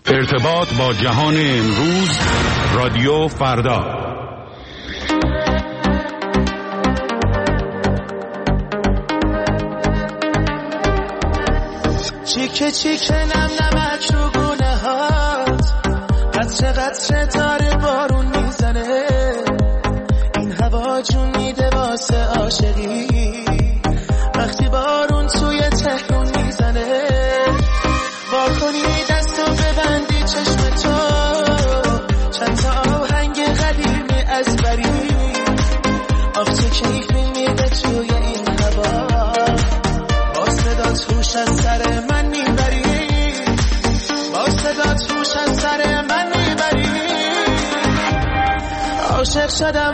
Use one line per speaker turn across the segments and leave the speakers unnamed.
ارتباط با جهان امروز، رادیو فردا.
چیکه چیکه نم نمک رو گونه هات، قطره قطره داره بارون میزنه، این هوا جون میده واسه عاشقی، وقتی بارون توی تهرون میزنه، واکنی دستو ببندی چشم تو، چند تا آهنگ قدیمی از بری، آخ چه کیفی میده توی این هوا، با صدات هوش از سر من میبری، با صدات هوش از سر من میبری، عاشق شدم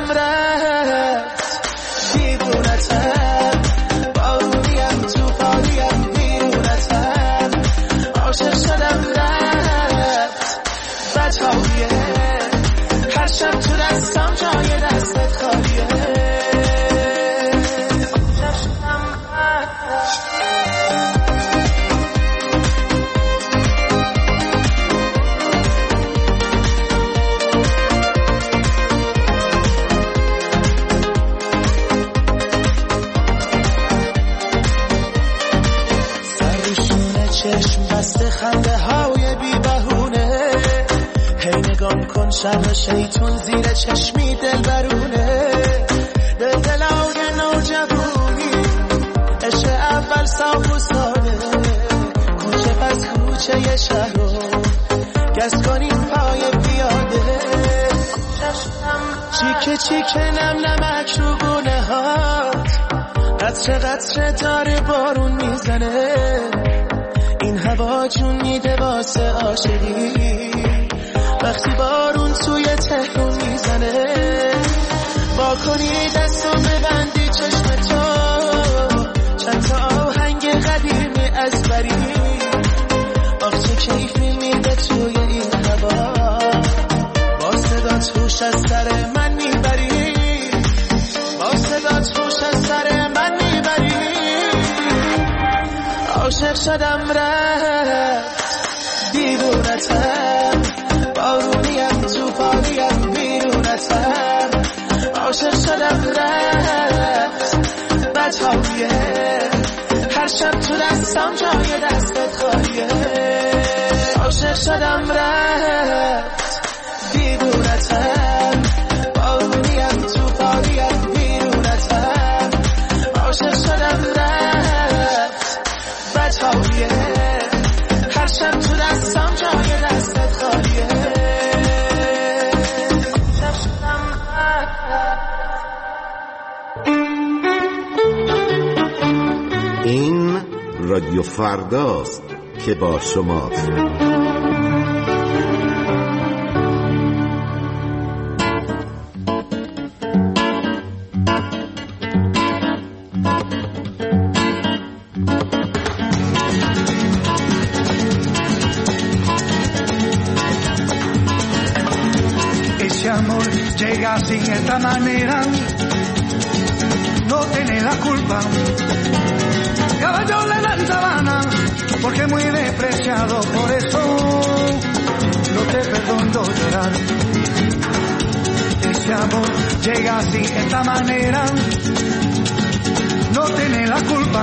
رفت دیوونتم، بارونیم توفانیم بیرونتم، عاشق شدم رفت بدهاییه، هر شب تو دستم جای دستت خالیه. چشم بسته خنده های بی بهونه، هی نگام کن شر شیطون زیر چشمی دل برونه، دل دلای نوجوانی عشق اول صاف و ساده، کوچه پس کوچه شهر رو گز کنیم پای پیاده، چیکه چیکه نم نمک رو گونه هات، قطره قطره داره بارون میزنه، این هوا جون میده واسه عاشقی، وقتی بارون توی تهرون میزنه، واکنی دستو ببندی چشم تو، چند تا آهنگ قدیمی از بری، آخ چه کیفی میده توی این هوا، با صدات هوش از سر من میبری، با صدات هوش از سر من میبری، عاشق شدم رفت دیوونتم، بارونیم توفانیم بیرونتم، عاشق شدم رفت بدهاییه، هر شب تو دستم جای دستت خالیه، عاشق شدم رفت دیوونتم، بارونیم توفانیم بیرونتم، عاشق شدم رفت بدهاییه، هر شب تو دستم جای دستت خالیه.
این رادیو فرداست که با شماست.
Amor llega sin esta manera, no tiene la culpa, caballo le dan sabana, porque muy despreciado, por eso no te perdono llorar. Ese amor llega sin esta manera, no tiene la culpa,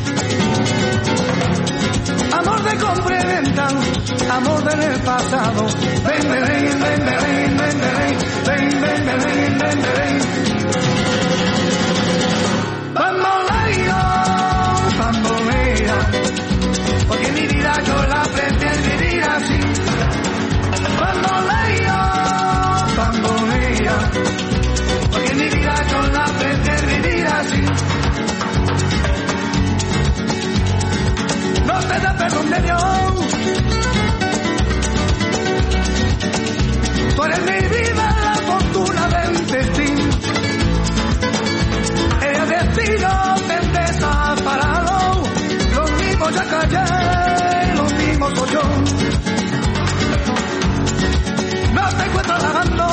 amor de compra y venta, amor del pasado, ven, ven, ven, ven, ven, ven, ven, ven, ven, ven, ven, ven. Bambolea, porque mi vida yo la aprendí a vivir así. Bambolea, porque mi vida yo la aprendí a vivir así. No te da perdón de Dios, tú eres mi vida, la fortuna del destino. El destino te desaparado, los mismos ya callé, los mismos soy yo. No te encuentro lavando,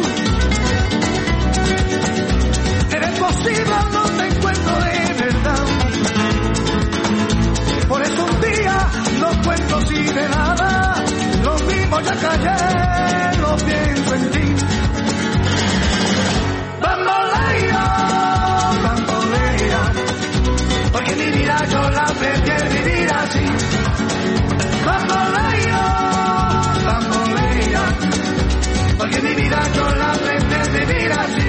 eres posible, no te encuentro de verdad. Por eso un día no cuento si de nada, lo mismo como ya callé, lo pienso en ti. Bambolea, bambolea, porque mi vida yo la prefiero vivir así. Bambolea, bambolea, porque mi vida yo la prefiero vivir así.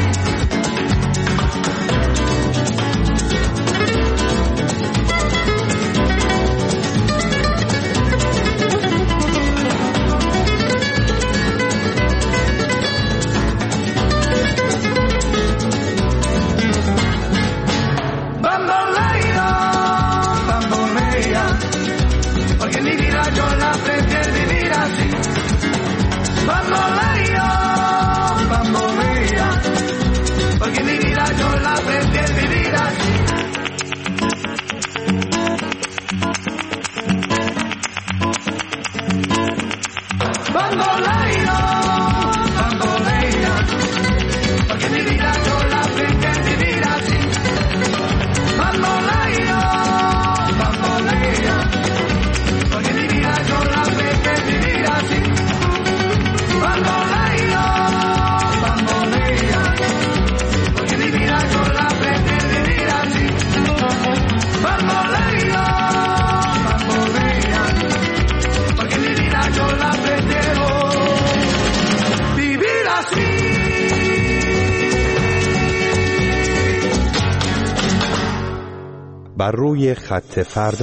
بر روی خط فردا.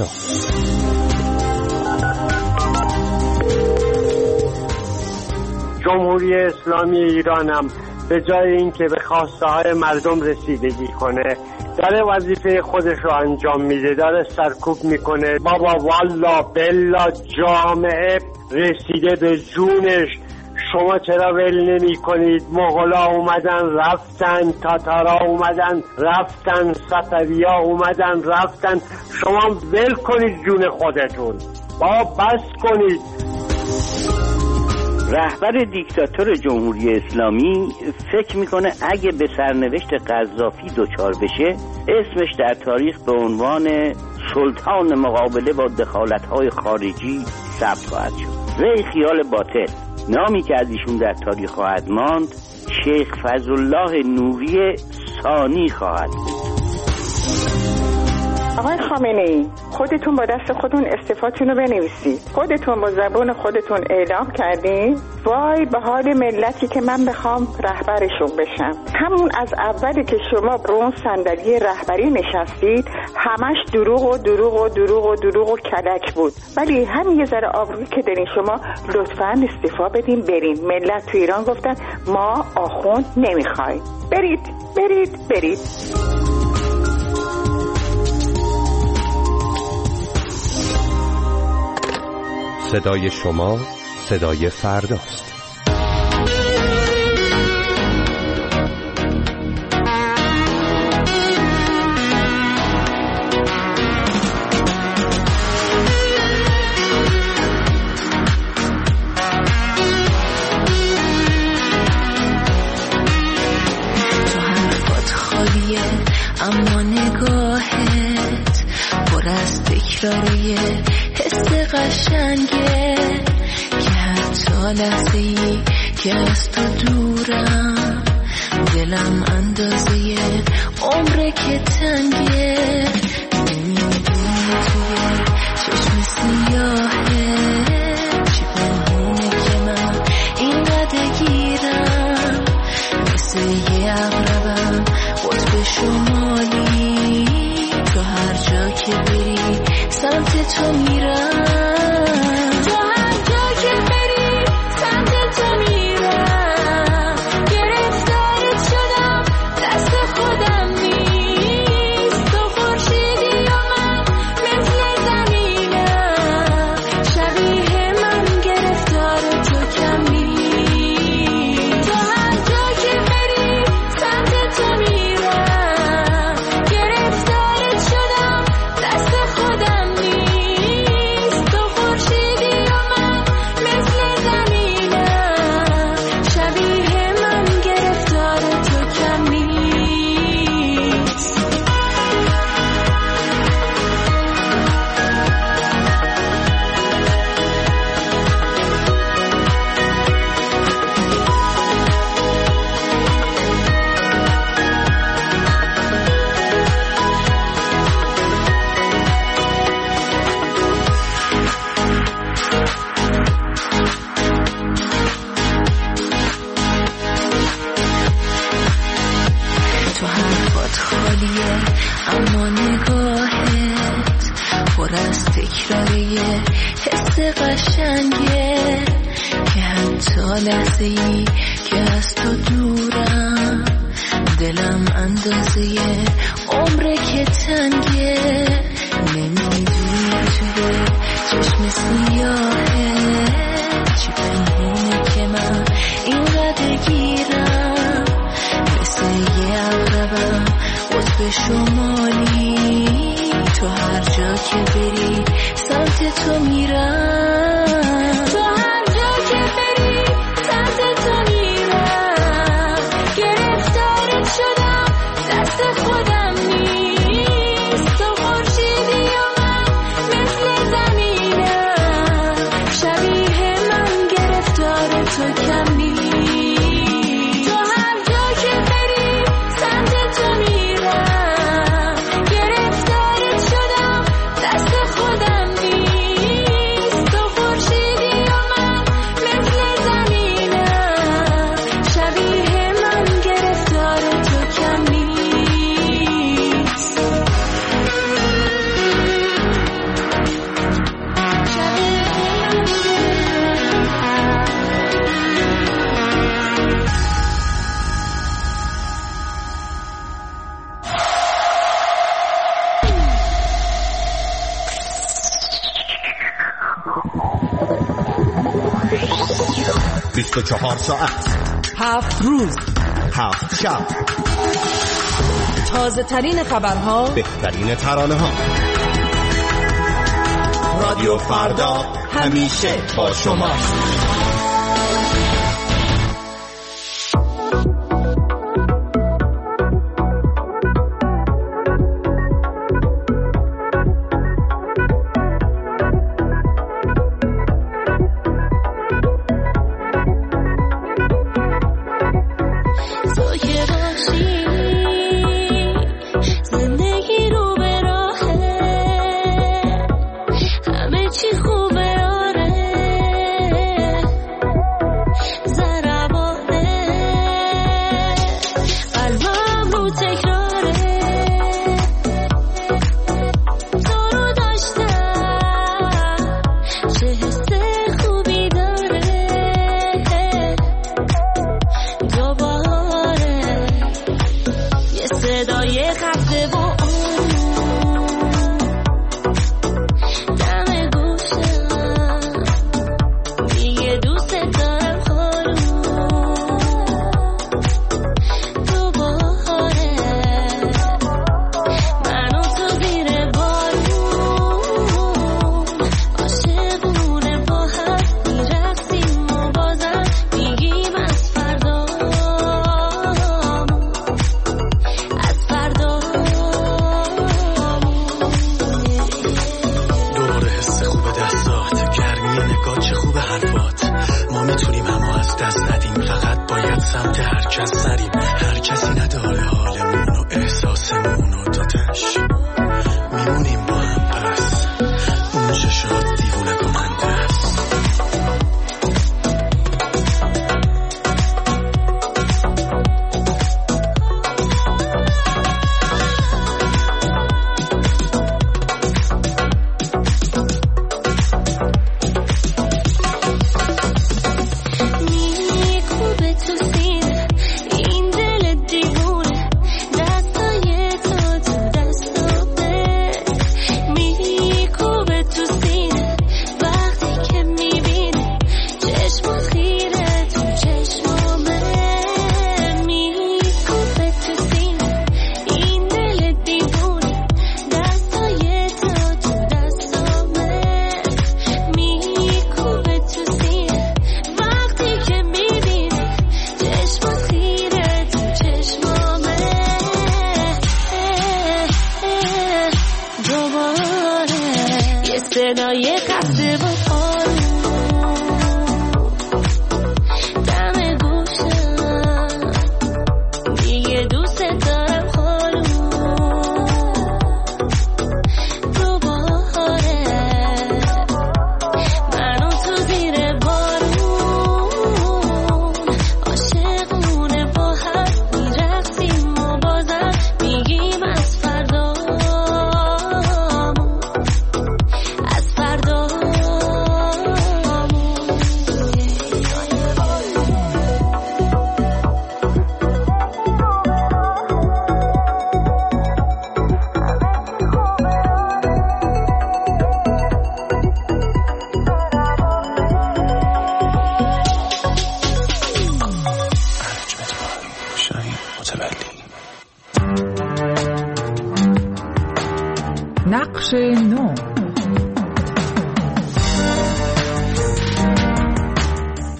جمهوری اسلامی ایرانم به جای اینکه به خواسته های مردم رسیدگی کنه داره وظیفه خودش رو انجام میده، داره سرکوب میکنه. بابا والا بلا جامعه رسیده به جونش، شما چرا ول نمی کنید؟ مغولا اومدن رفتن، تاتارا اومدن رفتن، صفوی‌ها اومدن رفتن، شما ول کنید جون خودتون، بابا بس کنید.
رهبر دیکتاتور جمهوری اسلامی فکر میکنه اگه به سرنوشت قذافی دچار بشه اسمش در تاریخ به عنوان سلطان مقابله با دخالت‌های خارجی ثبت خواهد شد. ری خیال باطل. نامی که از ایشون در تاریخ خواهد ماند شیخ فضلالله نوری ثانی خواهد بود.
آقای خامنه‌ای، خودتون با دست خودتون استعفاتون رو بنویسید. خودتون با زبون خودتون اعلام کردین وای به حال ملتی که من بخوام رهبرشون بشم. همون از اولی که شما رو اون صندلی رهبری نشستید همش دروغ و دروغ و دروغ و دروغ و کلک بود. ولی همین یه ذره آبرویی که دارین شما لطفاً استعفا بدین برین. ملت تو ایران گفتن ما آخوند نمیخوایم. برید برید برید.
صدای شما صدای فرداست.
تو حرفات خالیه اما نگاهت پر از تکراریه، حس قشنگه که حتی لحظه‌ای که از تو دورم دلم اندازه عمره که تنگه. نمیدونی توی چشم سیاهه چی پنهونه که من اینقدر گیرم، مثل یه عقربم قطب شمالی، تو هر جا که بری سمت تو میرم، تو هر جا که بری سمت تو میرم، گرفتارت شدم دست خودم نیست، تو خورشیدی یا من مثل زمینم، شبیه من گرفتار تو کمی، تو هر جا که بری سمت تو میرم، گرفتارت شدم دست خودم نیست. قشنگه که حتی لحظه ای که از تو دورم دلم اندازه عمره که تنگه. نمیدونی توی چشم سیاهه چی پنهونه که من اینقدر گیرم مثل یه عقربم قطب شمالی تو هر جا که بری سمت تو میرم تو هر جا که بری سمت تو میرم گرفتارت شدم دست خودم نیست تو خورشیدی و من مثل زمینم شبیه من گرفتار تو کم نیست تو هر جا که بری سمت تو میرم گرفتارت شدم دست خودم نیست تو خورشیدی و من مثل زمینم شبیه من گرفتار تو کم نیست.
24 ساعت
7 روز
7 شب
تازه ترین خبرها
بهترین ترانه ها رادیو فردا همیشه با شماست.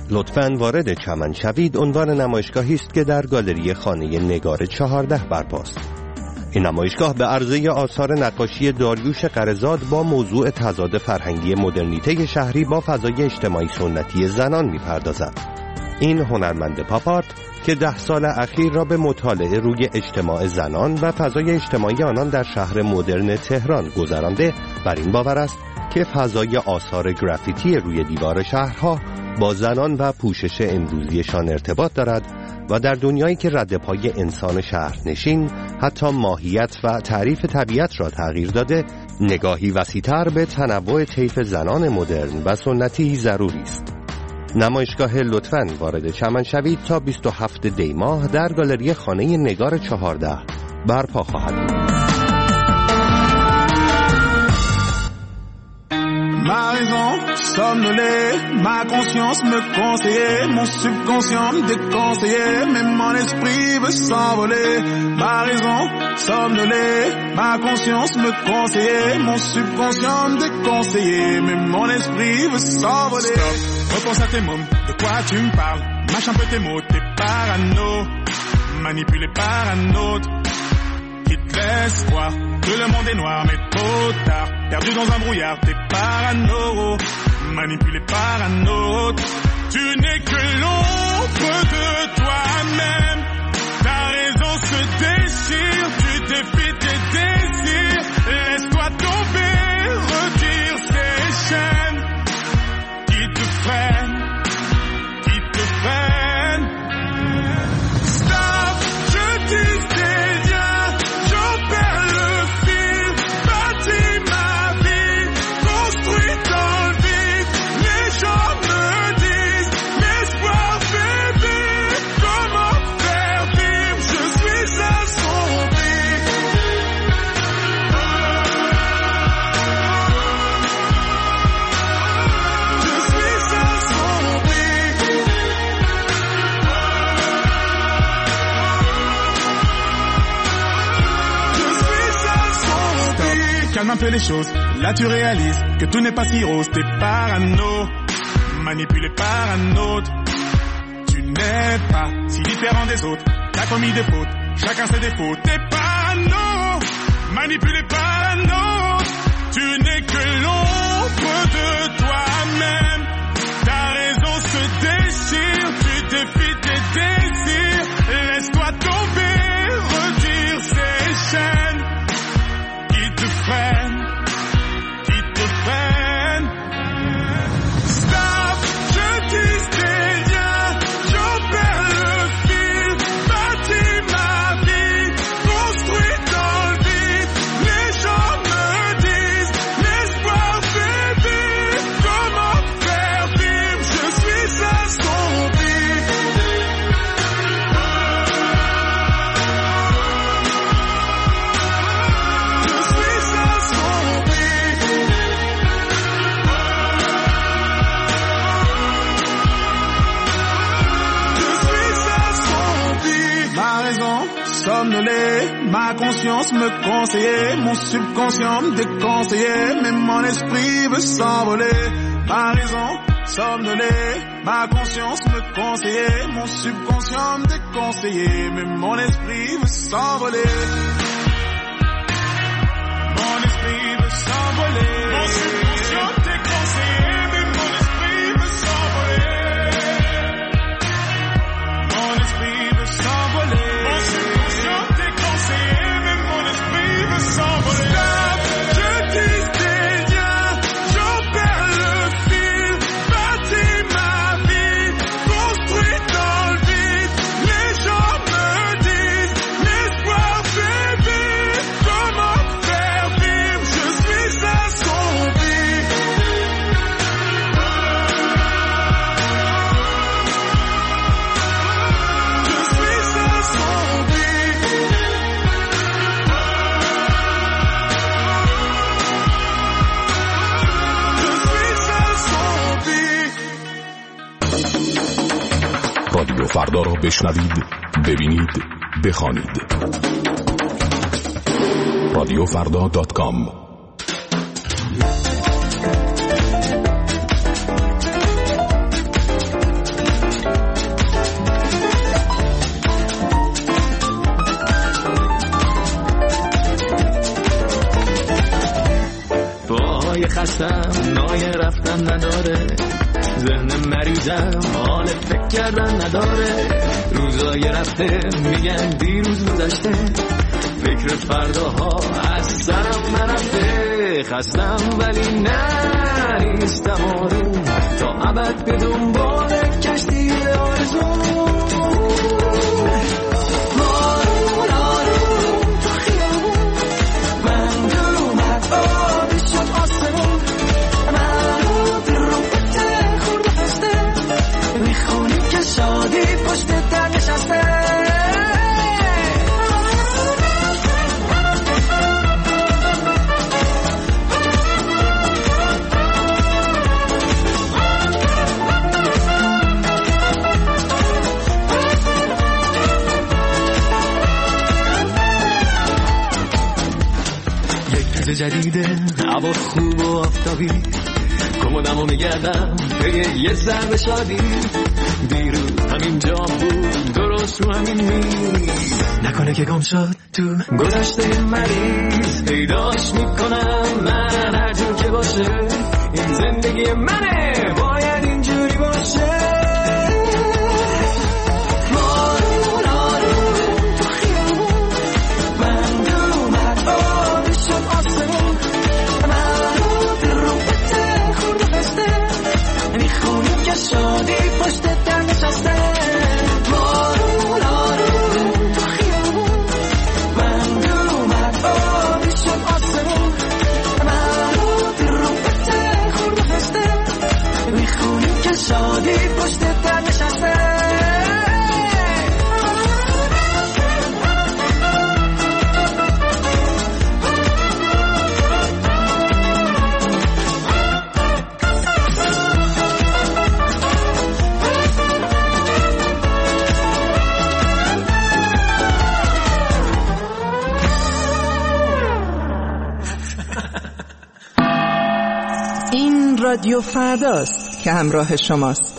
لطفاً وارد چمن شوید عنوان نمایشگاهی است که در گالری خانه نگار 14 برپاست. این نمایشگاه به عرضه آثار نقاشی داریوش قره‌زاد با موضوع تضاد فرهنگی مدرنیته شهری با فضای اجتماعی سنتی زنان می‌پردازد. این هنرمند پاپ که 10 سال اخیر را به مطالعه روی اجتماع زنان و فضای اجتماعی آنان در شهر مدرن تهران گذرانده، بر این باور است که فضای آثار گرافیتی روی دیوار شهرها با زنان و پوشش امروزیشان ارتباط دارد و در دنیایی که ردپای انسان شهرنشین حتی ماهیت و تعریف طبیعت را تغییر داده، نگاهی وسیع‌تر به تنوع طیف زنان مدرن و سنتی ضروری است. نمایشگاه لطفاً وارد چمن شوید تا 27 دی ماه در گالری خانه نگار 14 برپا خواهد بود.
Ma raison somnolait, ma conscience me conseillait, mon subconscient me déconseillait, mais mon esprit veut s'envoler. Ma raison somnolait, ma conscience me conseillait, mon subconscient me déconseillait, mais mon esprit veut s'envoler. Stop, repense à tes mômes, de quoi tu me parles? Mâche un peu tes mots, t'es parano, manipulé par un autre qui te laisse croire que le monde est noir, mais trop tard. Perdu dans un brouillard, t'es parano, manipulé par un autre. Tu n'es que l'ombre de toi-même. Ta raison se déchire, tu défies tes désirs. Laisse-toi tomber, retire ces chaînes qui te freinent, qui te freinent. Stop, je disais bien, j'en perds le fil, bâtis ma vie, construit dans le vide. Les gens me disent, l'espoir fait vivre, comment faire vivre, je suis assombri. Je suis assombri. Calme un peu les choses, là tu réalises que tout n'est pas si rose, t'es parano, manipulé par un autre. Tu n'es pas si différent des autres, t'as commis des fautes, chacun ses défauts, t'es parano, manipulé par un autre. Tu n'es que l'ombre de toi-même, ta raison se déchire, tu défies tes désirs. Laisse-toi tomber, retire ces chaînes qui te freinent, qui te freinent. Stop, je disais bien, j'en perds le fil, bâtis ma vie, construit dans le vide. Les gens me disent, l'espoir fait vivre, comment faire vivre, je suis assombri. Somnolé, ma conscience me conseillait, mon subconscient me déconseillait, mais mon esprit veut s'envoler. Ma raison somnolé, ma conscience me conseillait, mon subconscient me déconseillait, mais mon esprit veut s'envoler. Mon esprit veut s'envoler. Mon subconscient me déconseillait, mais mon esprit veut s'envoler. Mon esprit veut s'envoler. Stop, je disais bien, j'en perds le fil, bâtis ma vie, construit dans le vide. Les gens me disent, l'espoir fait vivre, comment faire vivre, je suis assombri. Je suis assombri.
رادیو فردا را بشنوید، ببینید، بخوانید. رادیوفردا.com
آدم حال فکر کردن نداره، روزای رفته میگن دیروز گذشته، فکر فرداها از سرم نرفته، خستم ولی نیستم آروم، تا ابد به دنبال کشتی آرزو. جدیده هوا خوب و آفتابی، کمدمو میگردم پی یه ضرب شادی، دیروز همین جا بود درست رو همین میز، نکنه که گم شد تو گذشته مریض، پیداش میکنم من هر جور که باشه، این زندگی منه باید اینجوری باشه. شادی پشت در نشسته، بارون آروم تو خیابون، بند اومد آبی شد آسمون، مرود رو بته خورد و خسته، میخونیم که شادی پشت در نشسته.
رادیو فرداست که همراه شماست.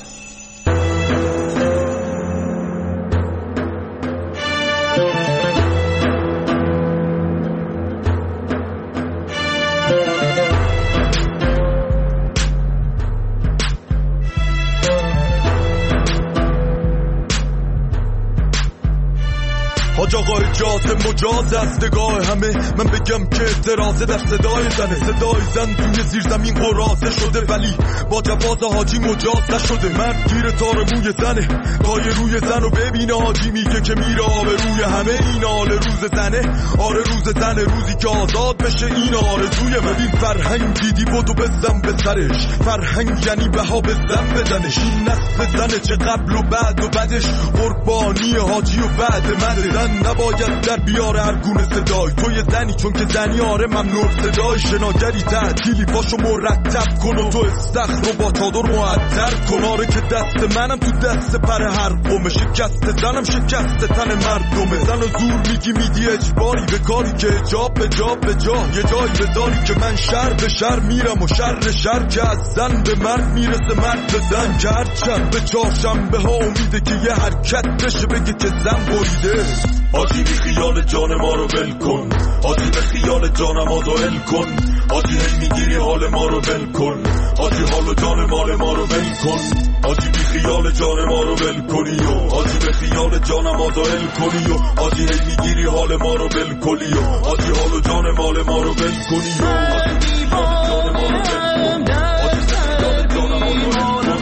حاج آقا اجازه مجاز از نگاه همه، من بگم که اعتراض در صدای زنه، صدای زن توی زیر زمین قرازه شده ولی با جواز حاجی مجاز نشده، مرد گیر تار موی زنه، تای روی زن رو ببینه حاجی میگه که میره آب روی همه، این آل روز زنه، آره روز زنه، روزی که آزاد بشه این آرزوی من. این فرهنگ دیدی بودو بزن به سرش، فرهنگ یعنی بها بزن بدنش، این نسل زنه چه قبل و بعد و بعدش، قربانی حاجی و بعد من، زن نباید در بیاره هر گونه صدای، توی زنی چون که زنی آره ممنوع صدای، شناگری تعطیلی پاشو مرتب کن و تو استخر رو با چادر معطر کن، آره که دست منم تو دست پر هر قومه، شکست زنم شکست تن مردمه، زن و زور میگی میدی اجباری به کاری که اجاب به جا به جا، یه جایی بذاری که من شر به شر میرم و شر شر که از زن به مرد میرسه، مرد به زن که هرچند به چهارشنبه ها امیده که یه حرکت بشه بگه که زن بریده. آجی بی خیال جان ما رو ول کن، آجی به خیال جانم آدائل کن، آجی هی میگیری حال ما رو ول کن، آجی حال و جان مال ما رو ول کن، آجی بی خیال جان ما رو ول کنی و آجی به خیال جانم آدائل کنی و آجی هی میگیری حال ما رو ول کنی و آجی حال و جان مال ما رو ول کنی و آجی خیال جان ما رو ول کن، آجی به خیال جانم آدائل کن،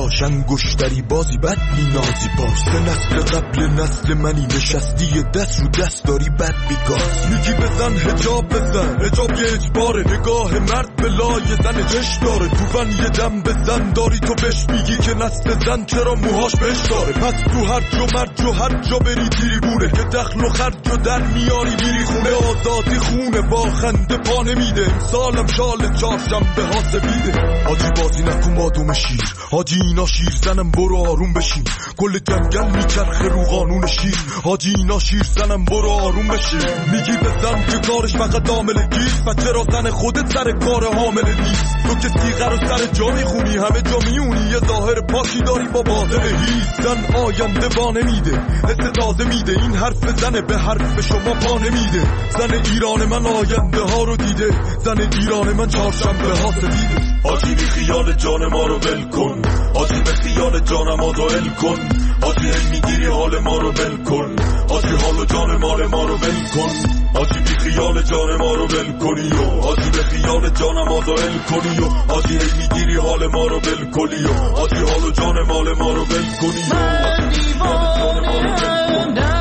باش، انگشتری بازی بد بینازی باش. سه نسل قبل نسل منی نشستی دست رو دست داری بد بیگاز. میگی بزن حجاب بزن، حجاب یه اجباره، نگاه مرد به لای زن جش داره. تو فن یه دم بزن داری تو بهش میگی که نسل زن چرا موهاش بش داره. پس تو هر جا مرج و هر جا بری تیری بونه که دخل و خرج و در میاری میری خونه. آزادی خونه با خنده پا نمیده، امسالم شال چهارشنبه ها سفیده. حاجی بازی نکن مادوم شیر، حاجی اینا شیر زنم برو آروم بشین. کل جنگل میچرخه رو قانون شیر، حاجی اینا شیر زنم برو آروم بشین. میگی بزن که کارش فقط عامل گیست، و چرا زن خودت سر کار حامل نیست؟ تو که سیغه رو سر جا میخونی، همه جا میونی، یه ظاهر پاکی داری با باطن هیست. زن آینده با نمیده، حس تازه میده، این حرف زنه به حرف شما پا نمیده. زن ایران من آینده ها رو دیده، زن ایران من چهارشنبه ها سفیده. حاجی بی خیال جان ما رو ول کن، حاجی به خیال جانم آدائل کن. حاجی میگیری حال ما رو ول کن، حاجی حال و جان مال ما رو ول کن. حاجی بی خیال جان ما رو ول کنی و حاجی به خیال جانم آدائل کنی و حاجی میگیری حال ما رو ول کنی و حاجی حال و جان مال ما رو ول کنی و حاجی بی خیال جان ما رو ول کنی.